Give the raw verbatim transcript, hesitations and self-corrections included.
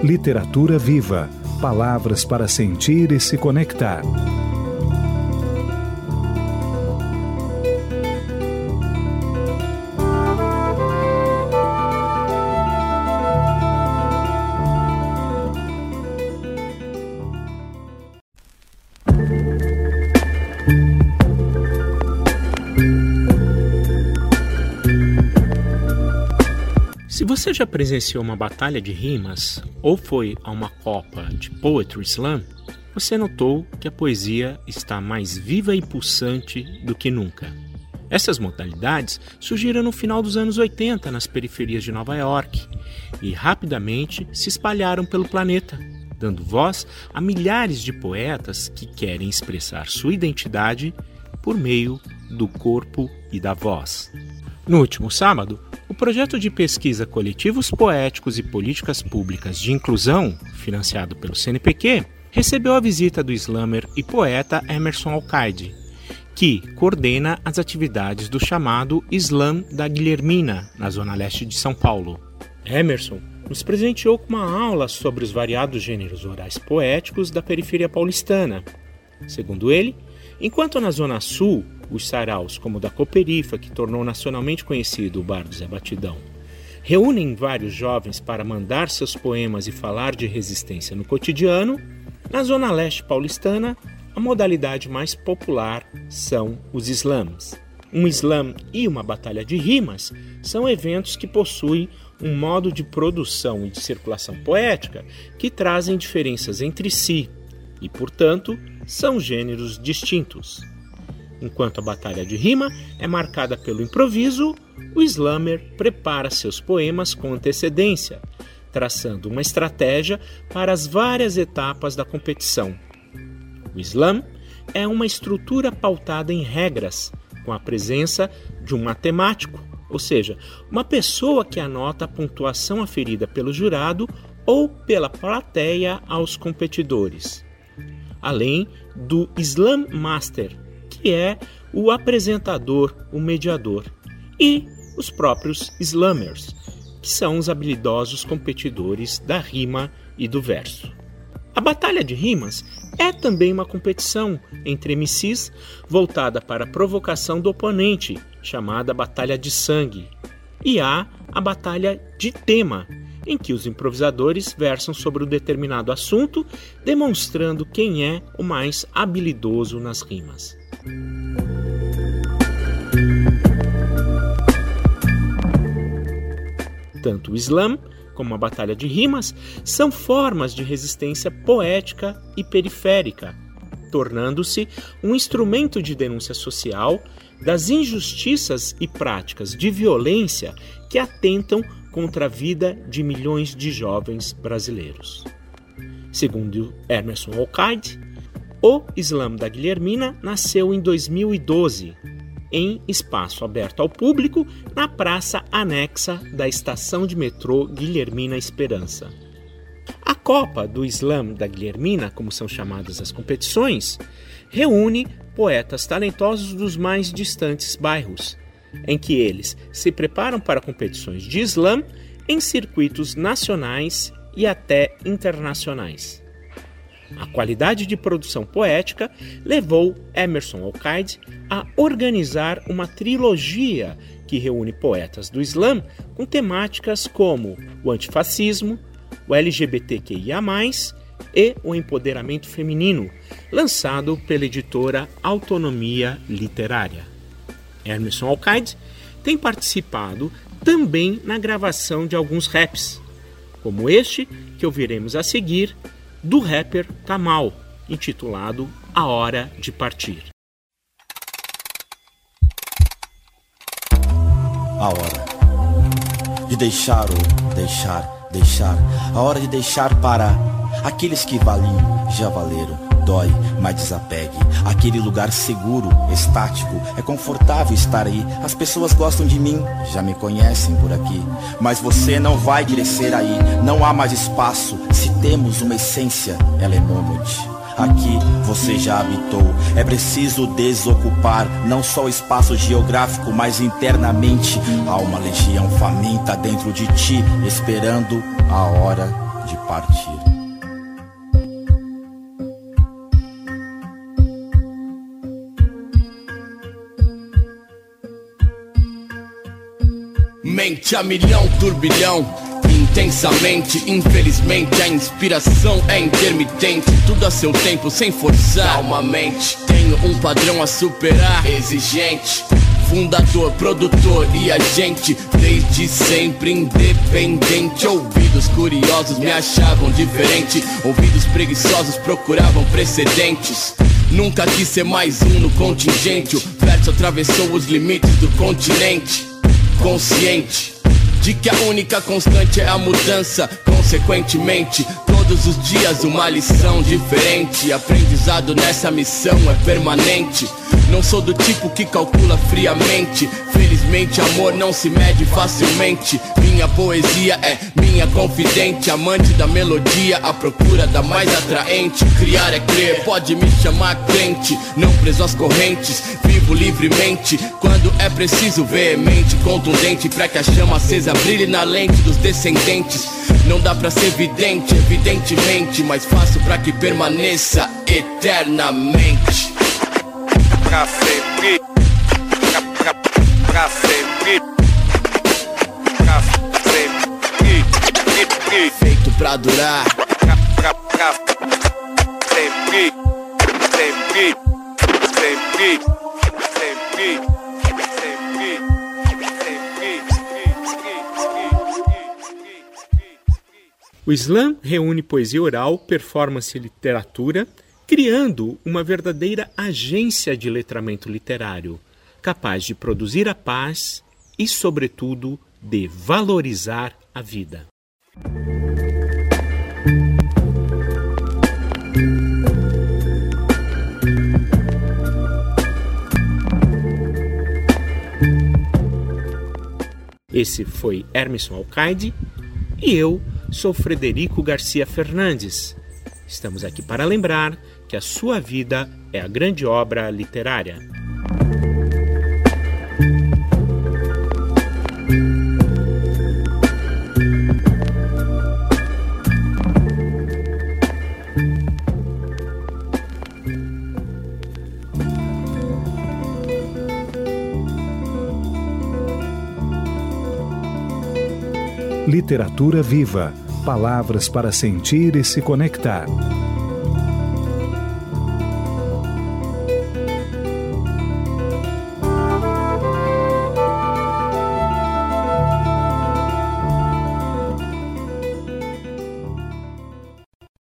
Literatura viva. Palavras para sentir e se conectar. Se você já presenciou uma batalha de rimas ou foi a uma copa de Poetry Slam, você notou que a poesia está mais viva e pulsante do que nunca. Essas modalidades surgiram no final dos anos oitenta nas periferias de Nova York e rapidamente se espalharam pelo planeta, dando voz a milhares de poetas que querem expressar sua identidade por meio do corpo e da voz. No último sábado, o projeto de pesquisa Coletivos Poéticos e Políticas Públicas de Inclusão, financiado pelo C N P Q, recebeu a visita do slammer e poeta Emerson Alcaide, que coordena as atividades do chamado Slam da Guilhermina, na zona leste de São Paulo. Emerson nos presenteou com uma aula sobre os variados gêneros orais poéticos da periferia paulistana. Segundo ele, enquanto na zona sul, os saraus, como o da Cooperifa, que tornou nacionalmente conhecido o Bar do Zé Batidão, reúnem vários jovens para mandar seus poemas e falar de resistência no cotidiano, na zona leste paulistana, a modalidade mais popular são os slams. Um slam e uma batalha de rimas são eventos que possuem um modo de produção e de circulação poética que trazem diferenças entre si e, portanto, são gêneros distintos. Enquanto a batalha de rima é marcada pelo improviso, o slammer prepara seus poemas com antecedência, traçando uma estratégia para as várias etapas da competição. O slam é uma estrutura pautada em regras, com a presença de um matemático, ou seja, uma pessoa que anota a pontuação aferida pelo jurado ou pela plateia aos competidores, além do Slam Master, que é o apresentador, o mediador, e os próprios slammers, que são os habilidosos competidores da rima e do verso. A batalha de rimas é também uma competição entre M Cs voltada para a provocação do oponente, chamada batalha de sangue, e há a batalha de tema, em que os improvisadores versam sobre um determinado assunto, demonstrando quem é o mais habilidoso nas rimas. Tanto o slam como a batalha de rimas são formas de resistência poética e periférica, tornando-se um instrumento de denúncia social das injustiças e práticas de violência que atentam contra a vida de milhões de jovens brasileiros. Segundo Emerson Alcaide, o Slam da Guilhermina nasceu em dois mil e doze, em espaço aberto ao público na praça anexa da estação de metrô Guilhermina Esperança. A Copa do Slam da Guilhermina, como são chamadas as competições, reúne poetas talentosos dos mais distantes bairros, em que eles se preparam para competições de slam em circuitos nacionais e até internacionais. A qualidade de produção poética levou Emerson Alcaide a organizar uma trilogia que reúne poetas do slam com temáticas como o antifascismo, o L G B T Q I A mais, e o empoderamento feminino, lançado pela editora Autonomia Literária. Emerson Alcaide tem participado também na gravação de alguns raps, como este que ouviremos a seguir, do rapper Tamal, intitulado A Hora de Partir. A hora de deixar ou deixar, deixar. A hora de deixar para aqueles que valiam, já valeram. Dói, mas desapegue. Aquele lugar seguro, estático, é confortável estar aí. As pessoas gostam de mim, já me conhecem por aqui. Mas você não vai crescer aí. Não há mais espaço. Se temos uma essência, ela é nômade. Aqui você já habitou. É preciso desocupar não só o espaço geográfico, mas internamente. Há uma legião faminta dentro de ti, esperando a hora de partir. Mente a milhão, turbilhão, intensamente. Infelizmente a inspiração é intermitente. Tudo a seu tempo, sem forçar. Calmamente, tenho um padrão a superar. Exigente, fundador, produtor e agente. Desde sempre independente. Ouvidos curiosos me achavam diferente. Ouvidos preguiçosos procuravam precedentes. Nunca quis ser mais um no contingente. O verso atravessou os limites do continente. Consciente de que a única constante é a mudança. Consequentemente, todos os dias uma lição diferente. Aprendizado nessa missão é permanente. Não sou do tipo que calcula friamente. Felizmente amor não se mede facilmente. Minha poesia é minha confidente. Amante da melodia, à procura da mais atraente. Criar é crer, pode me chamar crente. Não preso às correntes, vivo livremente. Quando é preciso, veemente, contundente, pra que a chama acesa brilhe na lente dos descendentes. Não dá pra ser evidente, evidentemente, mas faço pra que permaneça eternamente. Pra sempre, pra, pra, pra sempre, pra sempre, feito pra durar. Pra, pra, pra sempre, sempre, sempre, sempre, sempre, O slam reúne poesia oral, performance e literatura, criando uma verdadeira agência de letramento literário, capaz de produzir a paz e, sobretudo, de valorizar a vida. Esse foi Hermisson Alcaide e eu sou Frederico Garcia Fernandes. Estamos aqui para lembrar que a sua vida é a grande obra literária. Literatura viva. Palavras para sentir e se conectar.